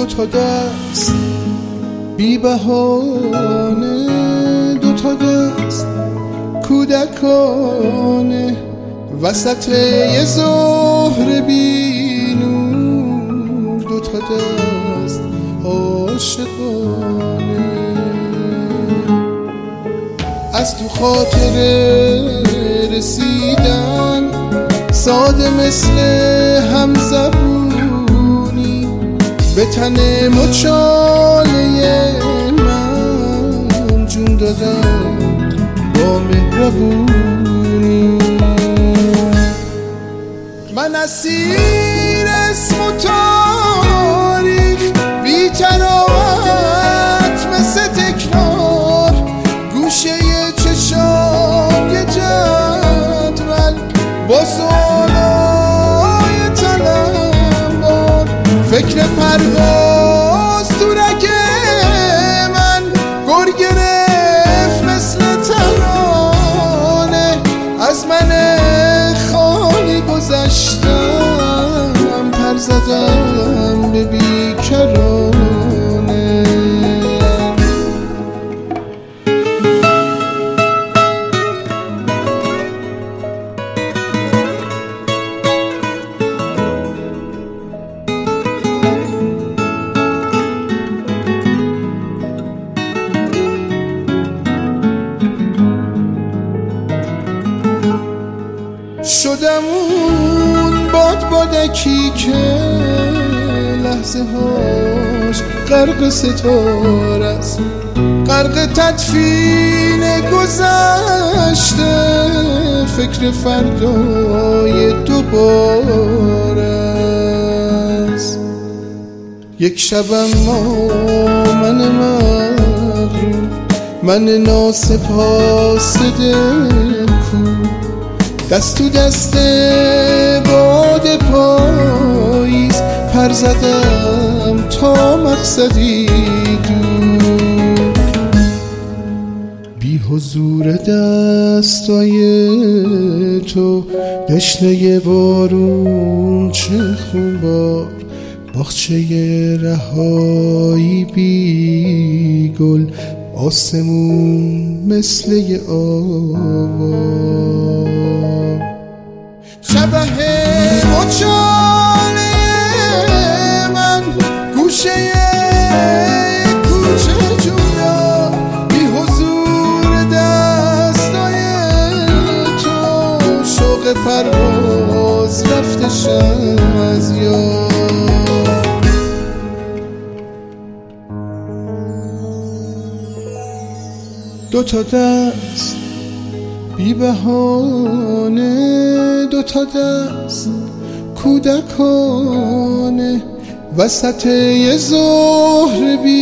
تا دست بی بهانه، دو تا دست کودکانه، وسط یه ظهر بی نور، دو تا دست عاشقانه. از تو خاطره رسیدن ساده مثل همزبونی، به تن مچاله من جون دادم با مهربونی. من اسیر اسم و تاریخ بی تراوت مثل تکرار، گوشه چشام یه جدول با سوالای طلبان، فکر پرواز تو رگه من گر گرفت مثل ترانه. از من خالی گذشتم، پر زدم به بیکرانه. شدم اون بادکی که لحظه هاش غرق ستاره است، غرق تدفین گذشته، فکر فردای دوباره است. یک شبم من مغرور، من ناسپاس دلکو، دست تو دست باد پاییز، پر زدم تا مقصدی دور. بی حضور دستای تو، دشنه بارون چه خونبار، باغچه رهایی بی گل، آسمون مثل یه آوار. شبه مچاله من گوشه کوچه جویا، بی حضور دستای تو، شوق پرواز رفتش از یاد. دو تا دست بی بهانه، دو تا دست کودکانه، وسط یه ظهر بی